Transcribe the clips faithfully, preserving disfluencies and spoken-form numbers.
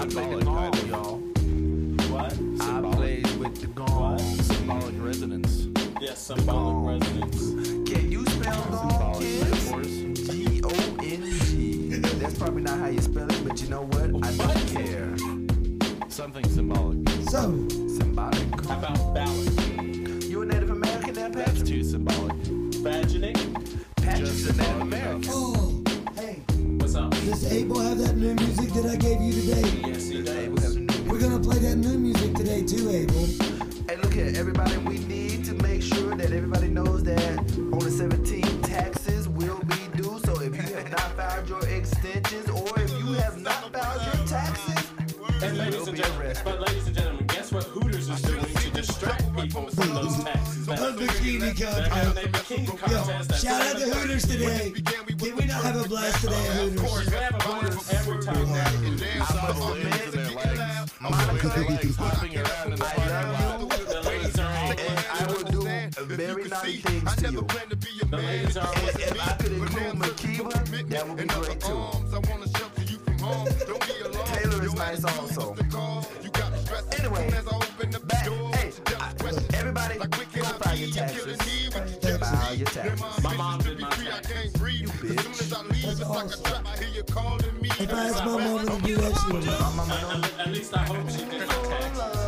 symbolic title, y'all. What? Symbolic. I played with the gong. Symbolic resonance. Yes, symbolic resonance. Can you spell gong, Symbolic kids? metaphors. G O N G. That's probably not how you spell it, but you know what? I don't care. Something symbolic. So, Symbolic. How about ballot? You a Native American there, That's Patrick? too symbolic. Vagining? Patrick's Just a Native symbolic American. oh, hey, What's up? does Abel have that new music that I gave you today? Yes, he Hey, we does. have a new- We're gonna play that new music today too, Abel. Hey, look here, everybody. We need to make sure that everybody knows that on the seventeenth, taxes will be due. So if you have not filed your extensions, or if you have not filed your taxes, And you ladies will and be gentlemen, arrested. but ladies and gentlemen, guess what Hooters is doing to distract people from those taxes? A bikini They're having a contest. bikini Yo, contest. at shout out to seven o'clock. Hooters today. Can we not have a blast today at Of course, Hooters? we have a bonus every time. Inside the ladies and their legs. Monica, Their legs hopping around in the I parking love lot. you, The ladies are all and I will do very naughty things to you. The ladies are And always if I could include Makiba, that would be great too. Taylor is nice also. Anyway, back, hey, I, everybody, go file your taxes. File your taxes. My mom did my taxes. You bitch. That's awesome. If I ask my mom to do that, she would. My mama know. At, at least I hope she did my taxes.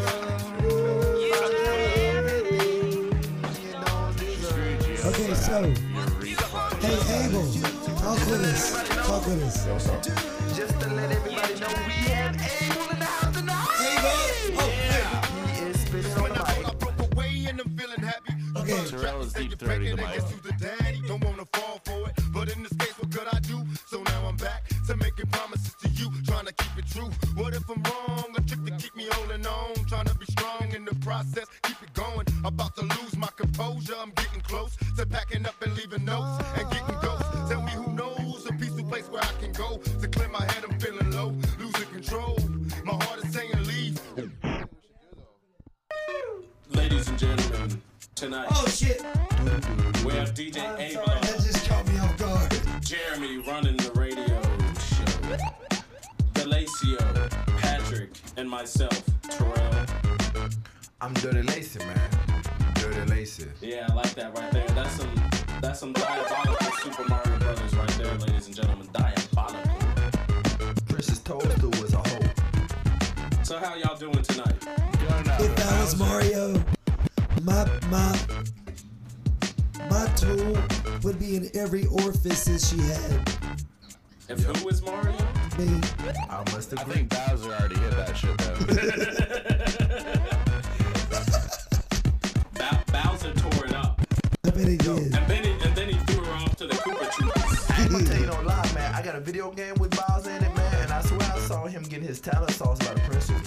Okay, so, hey Abel, talk with us. Talk with us. Just to let everybody know, we have Abel in the house tonight. Abel, oh, He is spitting on the mic. okay. Terrell is deep throating the mic. Don't wanna fall for it, but in this case, what could I do? So now I'm back to making promises to you, trying to keep it true. What if I'm wrong? A trick to keep me holding on, trying to be strong in the process, keep it going. About to lose my composure, I'm getting close to packing up and leaving notes and getting ghosts. Tell me who knows a peaceful place where I can go to clear my head. I'm feeling low, losing control. My heart is saying leave. Ladies and gentlemen, tonight Oh shit, we have D J I'm Abel, sorry, that just caught me off guard. Jeremy running the radio show, Delacio, Patrick, and myself, Terrell. I'm Dirty Lacy, man. Dirty Lacy. Yeah, I like that right there. That's some that's some diabolical Super Mario Brothers right there, ladies and gentlemen. Diabolical. Princess Toadstool was a hoe. So how y'all doing tonight? If I was Mario, my my my tool would be in every orifice that she had. If who was Mario? Me. I must I agree. think Bowser already hit that shit though. Bow- Bowser tore it up, I bet he did. and then he and then he threw her off to the Koopa Troopas. I'm gonna tell you no lie, man. I got a video game with Bowser in it, man, and I swear I saw him getting his talent sauce by the princess.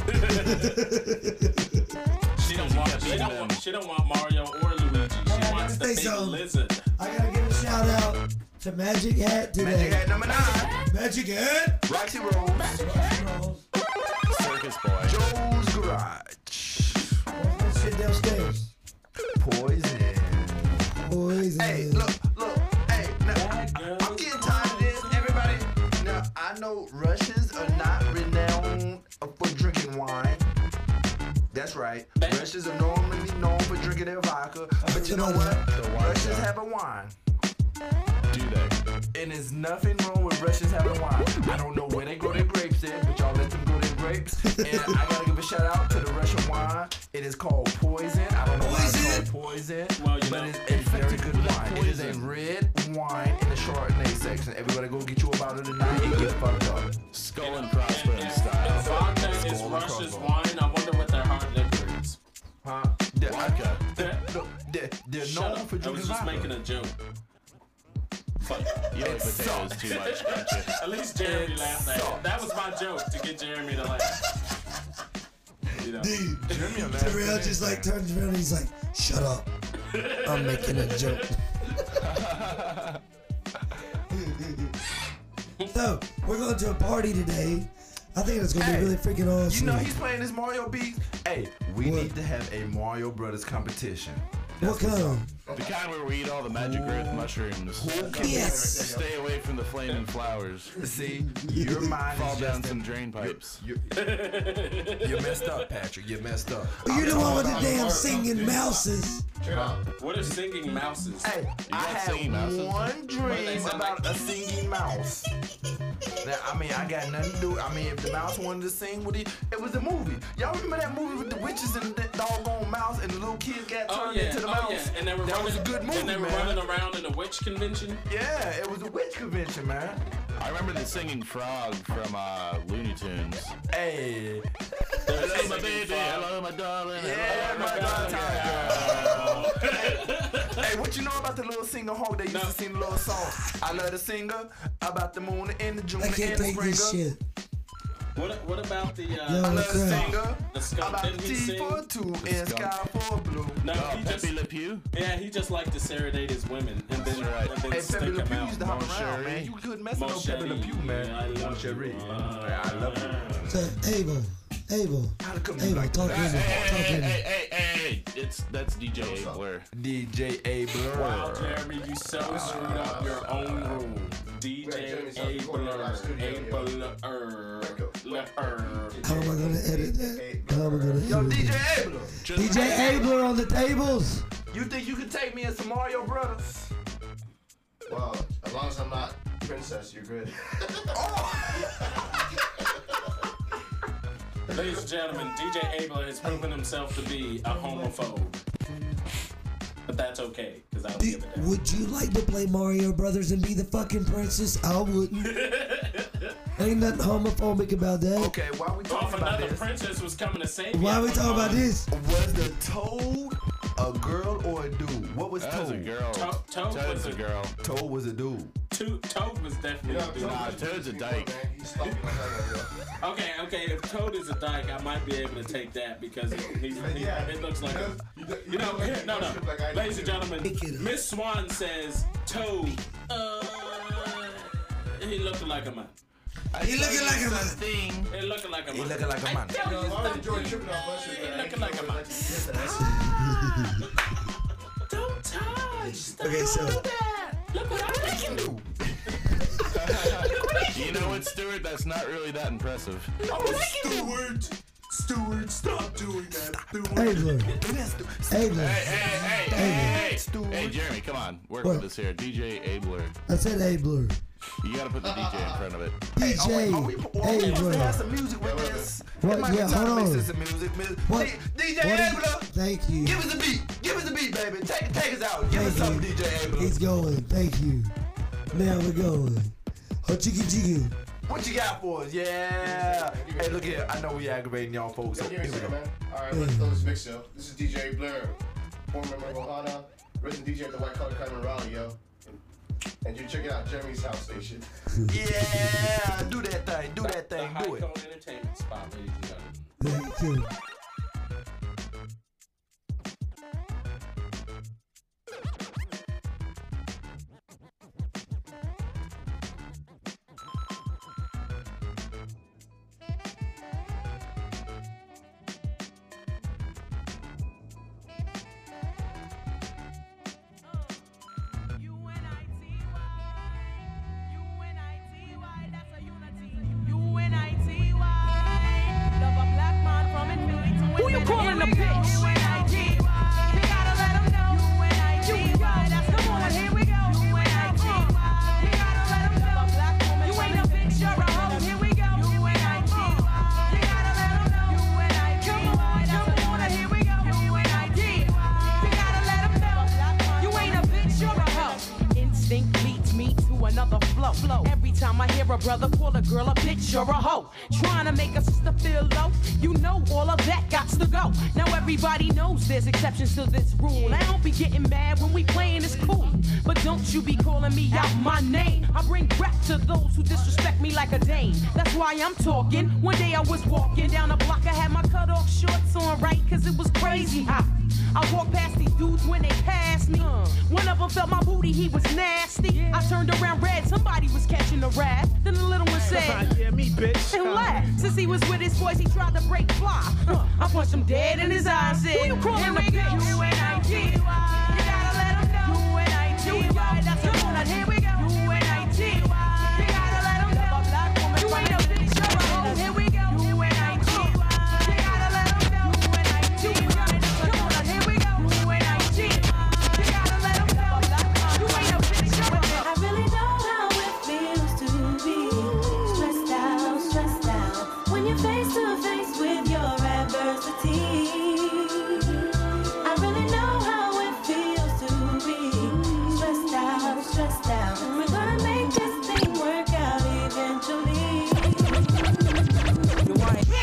She don't want she don't want she don't want Mario or Luigi. She wants the Say big something. lizard. I gotta give a shout out to Magic Hat today. Magic Hat number nine. Magic Hat. Roxy Rose. Circus boy. Joe's Garage. That shit downstairs. Poison. Boys. Hey, look, look. Hey, now, I'm getting tired of this. Everybody, now, I know Russians are not renowned for drinking wine. That's right. Russians are normally known for drinking their vodka. But you know what? The wine Russians shop. have a wine. Do they? And there's nothing wrong with Russians having wine. I don't know where they grow their grapes at, but y'all let them grow their grapes. And I gotta give a shout out to the Russian wine. It is called Poison. I don't know why it's called Poison, Well, you but know, it's a very good wine. It is a poison. red wine in the Chardonnay section. Everybody go get you a bottle tonight and get fucked up. Skull and crossbones If style. vodka is Skull Russia's Crossbones. wine, I wonder what their hard liquor is. Huh? They're, Vodka. They're- no, they're, they're Shut known up. for I drinking was just vodka. making a joke. Fuck. You like potatoes too much, don't you? At least Jeremy It's laughed at it. soft. That was my joke to get Jeremy to laugh. You know. Dude, Jeremy, a man. Terrell just like turns around and he's like, shut up. I'm making a joke. So, we're going to a party today. I think it's going to be Hey, really freaking awesome. You know he's playing this Mario beat. Hey, we What? need to have a Mario Brothers competition. What That's what's kind? up. The kind where we eat all the magic growth mushrooms. Yes. Stay away from the flaming flowers. See, your mind Fall is down just some drain pipes. You, you messed up, Patrick. You messed up. You're the one with the damn singing mouses. What are singing mouses? Hey, I got had singing mouses? one dream sound about like? a singing mouse. Now, I mean, I got nothing to do. I mean, if the mouse wanted to sing, with it, it was a movie. Y'all remember that movie with the witches and the doggone mouse and the little kids got turned Oh yeah, into the oh mouse? yeah, and they were that running, was a good movie, and they were man. running around in a witch convention. Yeah, it was a witch convention, man. I remember the singing frog from uh, Looney Tunes. Hey, Hello, my baby. Hello, my darling. yeah, hello, my darling. God, hey, hey, what you know about the little singer Hawk? They used No. to sing the little song. I love the singer about the moon and the June I and can't the take spring. this shit. What what about the? Uh, Yo, I love the crap. singer The skunk, about the didn't he T sing? for two and skunk. sky for blue. No, Oh, he just Pepe Le Pew? yeah, he just liked to serenade his women and then, That's right. and then Hey, stick Pepe Le them Pew out. used to hop Mon around, Cherie. man. You couldn't mess with Mon no Pepe Le Pew, Cherie. man. I love Mon Cherie. you. Yeah, I love you. So, Abel, Abel, How to come Abel, like talk to Hey, me. hey, Talk to hey, me. hey, hey, hey, it's that's D J Abler. D J A Blur. Wow, Jeremy, you so screwed up your own rule. D J Abler, Abler, How am I gonna edit that? How am I gonna Yo, edit D J that? Abler. D J Abler on the tables. You think you could take me and some Mario Brothers? Well, as long as I'm not princess, you're good. Ladies and gentlemen, D J Abler has proven himself to be a homophobe. But that's okay, because I don't Do, give a damn. would you like to play Mario Brothers and be the fucking princess? I wouldn't. Ain't nothing homophobic about that. Okay, why we Well, if talking about another this? princess was coming to save you, Why are we I talking about would- this? Was the Toad a girl or a dude? What was That was a Toad? girl. To- Toad Toad's was a a- girl. Toad was a dude. To- Toad was definitely a dude. Nah, Toad's a dyke. He's stopping my head. Okay, okay, if Toad is a dyke, I might be able to take that because it, he's, he, it looks like a... You know, here, no, no. Ladies and gentlemen, Miss Swan says Toad, uh, he looked like a man. He looking like a man. Thing. He looking like a man. He looking like a man. Tell you Why would you something. join tripping off my shit? He man? I looking ain't like a tripping man. like- Don't touch. Stop Okay, so- that. Look what I can do. You know what, Stuart? That's not really that impressive. Oh, Stuart. Stuart, stop doing that. Stuart. Abler, Abler. Hey, hey, hey, hey, hey, Stuart. hey, Jeremy, come on, work What? with us here. D J Abler. I said Abler. You gotta put the D J in front of it. D Are we, J are we, are we supposed to have Abler. some music with this? What? It might Yeah, be time hold to on. mix this some music. Miss- What? D- DJ What do you- Abler, Thank you. give us a beat. Give us a beat, baby. Take, take us out. Give us Thank something, you. D J Abler. He's going. Thank you. Now we're going. Oh, chicken chicken. What you got for us? Yeah. Hey, look here. I know we aggravating y'all folks. So Yo, give here me a we second, go. man. Alright, let's throw this mix, yo. This is D J Blair, former member of Ohana, resident D J at the White Collar Crime in Raleigh, yo. And you check it out, Jeremy's house station. Yeah. Do that thing. Do that The thing. High Do it. Code Entertainment spot, ladies and gentlemen. Thank you. Who you calling a bitch? You gotta let 'em know. You come on, here we go. You gotta let 'em know. You ain't a bitch, you're a hoe. Here we go. You gotta let 'em know. Come on, come on, here we go. You gotta let 'em know. You ain't a bitch, you're a hoe. Instinct leads me to another flow. flow. Every time I hear a brother call a girl a bitch or a hoe, trying to make a sister feel low, you know all of that got to go. Now everybody knows there's exceptions to this rule. I don't be getting mad when we playing, it's cool, but don't you be calling me out my name. I bring rap to those who disrespect me like a dame. That's why I'm talking. One day I was walking down the block, I had my cut off shorts on, right, cause it was crazy hot. I walked past these dudes when they passed me. One of them felt my booty, he was nasty. I turned around red, somebody was catching a rat. Then the little one said, Yeah, me, bitch. and laughed. Since he was with his boys, he tried to break fly. Huh. I punched him dead in his eyes and said, Who you calling a bitch? You gotta let him right, that's come on, here we go. You and I T. We gotta let them know. You ain't a bitch, you're a hoe. Here we go. You and I T. We gotta let them know. You and I T. Come on, here we go. You and I T. We gotta let them know. You ain't a bitch, you're a hoe. I really know how it feels to be stressed out, stressed out when you're face to face with your adversity. I really know how it feels to be stressed out, stressed out. We're gonna make this thing work out eventually. You want it?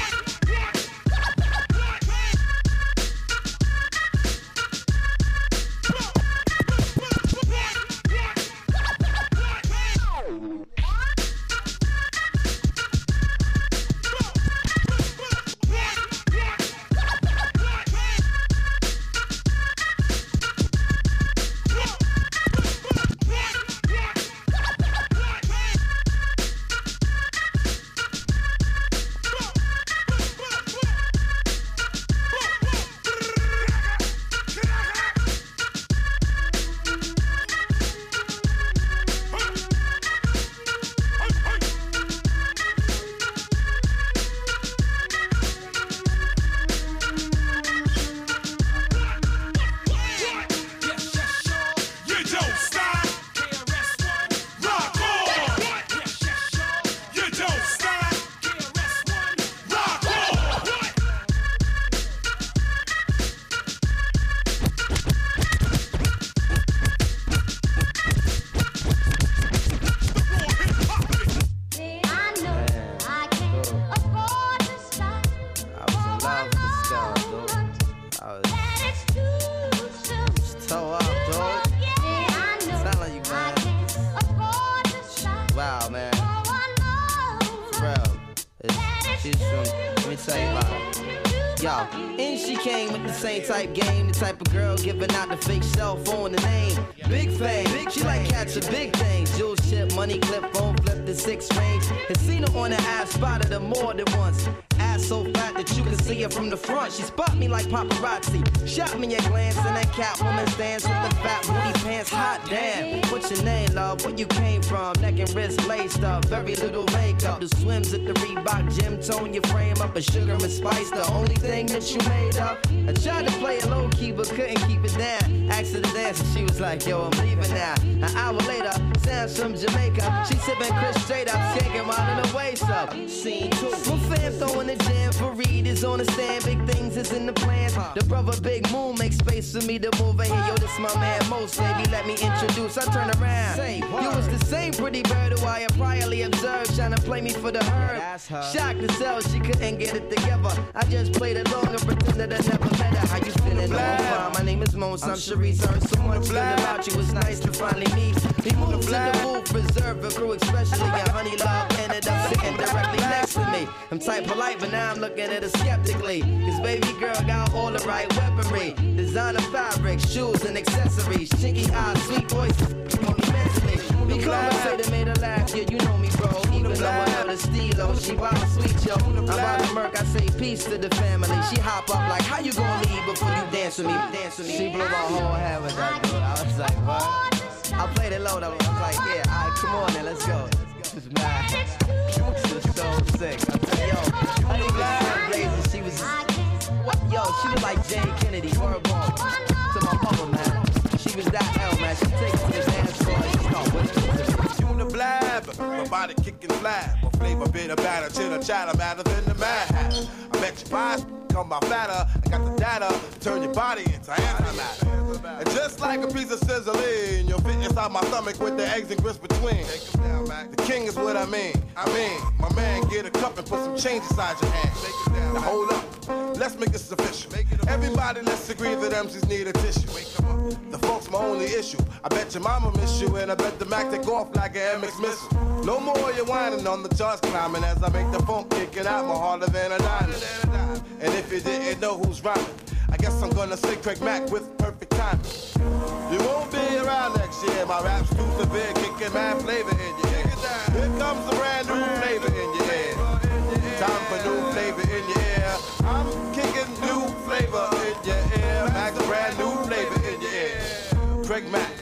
Type game, the type of girl giving out the fake cell phone, the name Big Fame. She like catching big things. Jewel ship, money clip, phone flip, the six range. Had seen her on the ass, spotted her more than once. Ass so fat that you can see her from the front. She spot me like paparazzi. Shot me a glance and that Catwoman stands with the fat booty pants. Hot damn. What's your name, love? Where you came from? Neck and wrist laced up. Very little makeup. The swims at the Reebok gym. Tone your frame up. A sugar and spice. The only thing that you made up. I tried to play it low key but couldn't keep it down. Asked her to dance and she was like, yo, I'm leaving now. An hour later, sounds from Jamaica. She sipping Chris straight up. Skanking while in the waist up. Scene two. My fam throwing the jam for Reed is on the stand. Big things is in the plans. The brother Big Moon makes space for me to move in here. Yo, this my man Most, baby. Let me introduce. I turn around. Say, you was the same pretty bird who I had priorly observed, trying to play me for the herd. Shocked to sell, she couldn't get it together. I just played along and pretended I never met her. How you feeling? No, I'm fine. My name is Most. I'm Sharice. Heard so much good about you. It's nice to finally meet. He moved to the booth, preserve a crew, especially and Honey Love ended up sitting directly next to me. I'm type polite, but now I'm looking at her skeptically. Cause baby girl got all the right weaponry. Designer fabric, shoes and accessories. Chinky eyes, sweet voices, monumentally. We conversated, made her laugh, yeah, you know me, bro. Even though I know the stilo, she wild sweet, yo. I'm about to murk, I say peace to the family. She hop up like, how you gonna leave before you dance with me? Dance with me. She blew my whole head with that dude. I was like, what? I played it low though. I was like, yeah, alright, come on then, let's go. This is mad. This is so sick. I said, yo, I think this is blazing. She was, what? Yo, she was like Jane Kennedy, word bomb. To my mother, man. She was that L, man. She takes to the dance floor and she start whispering. You the blab, my body kicking flab. My flavor bit of batter, chitter chatter, madder than the Mad Hatter. I bet you buy come by fatter. I got the data to turn your body into antimatter. And just like a piece of sizzling, you'll fit inside my stomach with the eggs and grits between. The king is what I mean. I mean, my man, get a cup and put some change inside your hand. Now hold up, let's make this official. Everybody, let's agree that M Cs need a tissue. The funk's my only issue. I bet your mama miss you, and I bet the Mac take off like an M X missile. No more you whining on the charts climbing as I make the funk kicking out more harder than a diamond. And if you didn't know who's rhyming, I guess I'm gonna say Craig Mack with perfect timing. You won't be around next year. My rap's too severe, kicking mad flavor in your ear. Here comes a brand new flavor in your ear. Time for new flavor in your ear. I'm kicking new flavor in your ear. Max, brand new flavor in your ear. Craig Mack.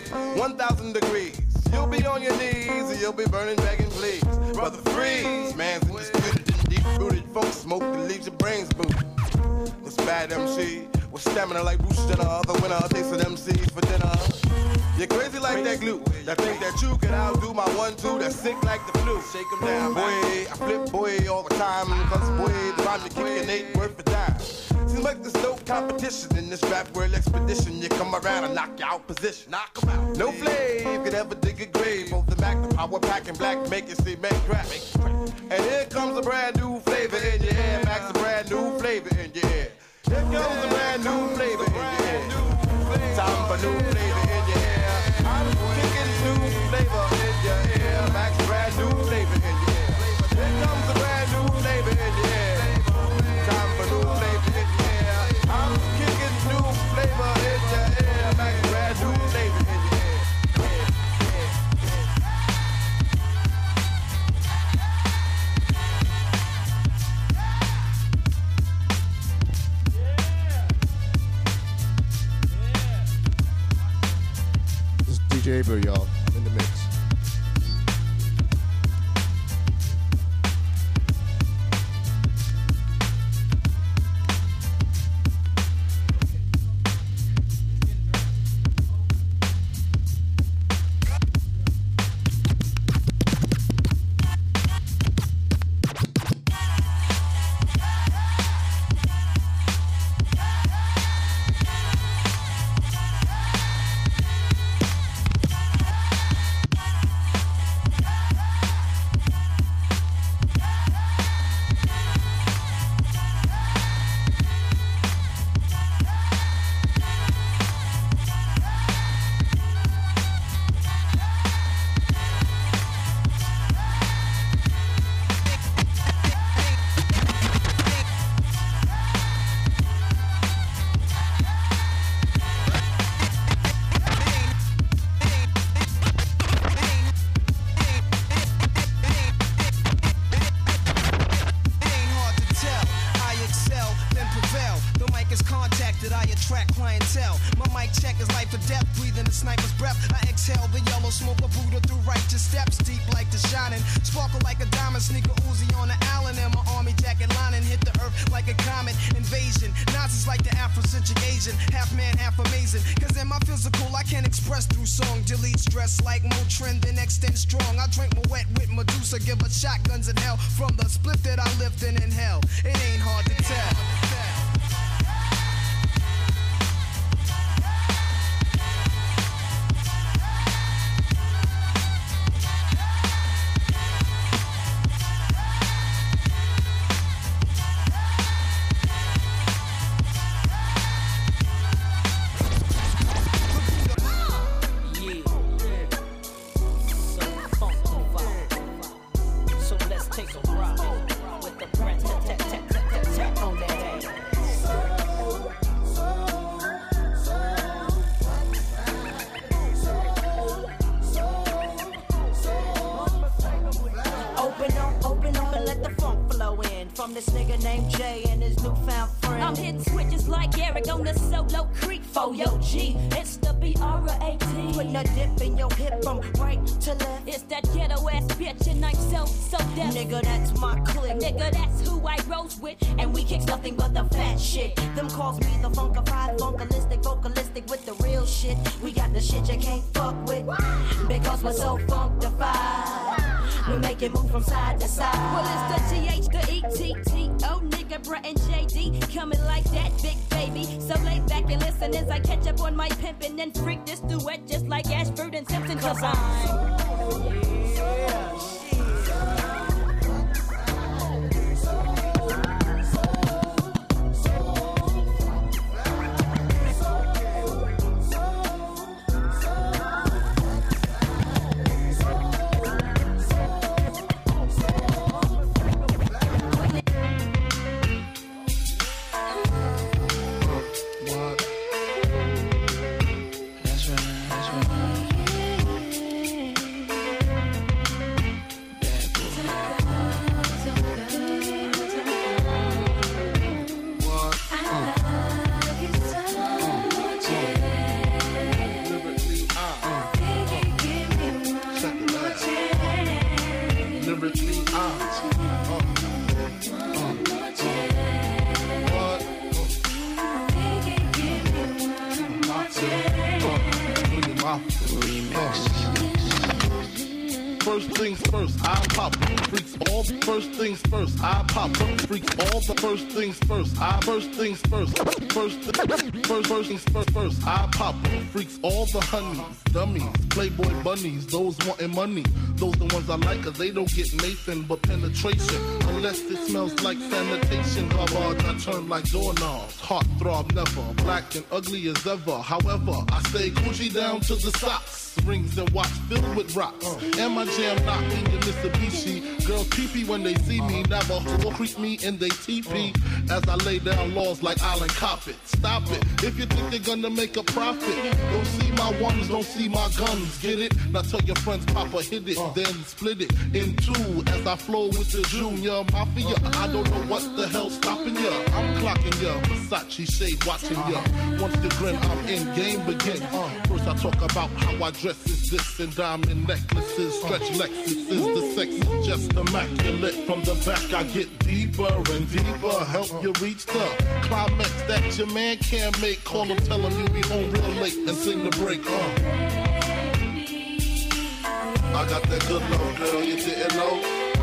one thousand degrees. You'll be on your knees and you'll be burning, begging, please. Brother, freeze. Man's indisputed and deep-rooted folk smoke that leaves your brains booted. This bad M C with stamina like Bruce Jenner. The winner takes an M Cs for dinner. You're crazy like that glue. That think that you can outdo my one-two that's sick like the flu. Shake 'em down, boy. I flip, boy, all the time. Cause, boy, the rhyme you kick an eight worth a dime. Seems like there's no competition in this rap world expedition. You come around and knock you out position. Knock 'em out. No flame could ever dig a grave. Both the Mac, the power pack, and black make you see, make crack. And here comes a brand new flavor in your air. Max, a brand new flavor in your ear. Here comes a brand new flavor in your ear. Time for new flavor in your ear. I'm kicking new flavor in your ear. Max, brand new flavor in your ear. Here comes a brand new flavor in your ear. Time for new flavor in your ear. I'm kicking new flavor in your ear. Max, brand new flavor in your ear. D J Abler, y'all. I'm in the mix. Shotguns in hell from the split that I lived in in hell. It ain't hard to tell. things first, I pop freaks. All the first things first, I pop freaks. All the first things first, I first things first. First, first, first things first, first. I pop freaks. All the honeys, dummies, playboy bunnies, those wanting money. Those the ones I like, cause they don't get Nathan but penetration. Unless it smells like sanitation. Garbage, I turn like doorknobs. Heart throb never, black and ugly as ever. However, I stay Gucci down to the socks. Rings and watch filled with rocks. Uh. And my jam knocked in your Mitsubishi. Girls pee-pee when they see me. Never will creep me in they teepee. Uh. As I lay down laws like Island Coppet. Stop it. If you think they're gonna make a profit, don't see my ones, don't see my guns. Get it? Now tell your friends Papa hit it. Uh. Then split it in two as I flow with the Junior Mafia. Uh. I don't know what the hell's stopping ya. I'm clocking ya. Versace shade watching ya. Once the grin, I'm in, game begin. Uh. First I talk about how I dress is this and diamond necklaces, stretch Lexuses, the sex is just immaculate. From the back I get deeper and deeper, help you reach the climax that your man can't make. Call him, tell him you be home real late and sing the break. Uh. I got that good love, girl, you didn't know.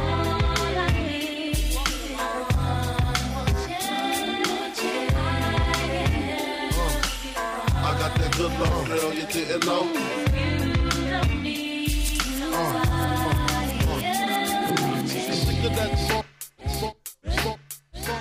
Uh. I got that good love, girl, you didn't know. Uh, uh, uh. Think of that song, song, song, song.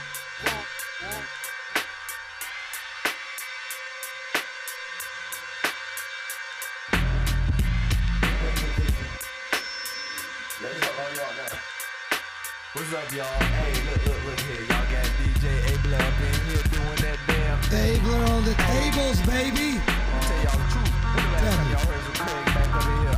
What's up, y'all? Hey, look, look, look here. Y'all got D J Abler up in here doing that damn Abler on the tables, baby. I'll tell y'all the truth. When the last time y'all heard some Craig back over here?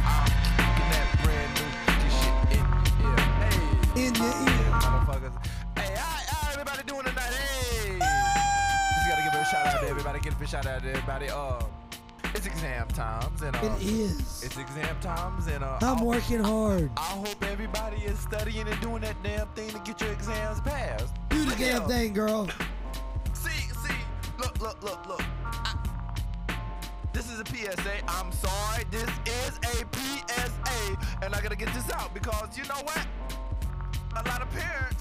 In the ear. Motherfuckers. Hey, how everybody doing tonight? Hey! Just gotta give a shout out to everybody. Give a shout out to everybody. Uh, it's exam times. and uh, It is. It's exam times. and uh, I'm working hard. I hope everybody is studying and doing that damn thing to get your exams passed. Do the damn thing, girl. See, see. Look, look, look, look. I, this is a P S A. I'm sorry. This is a P S A. And I gotta get this out because you know what? A lot of parents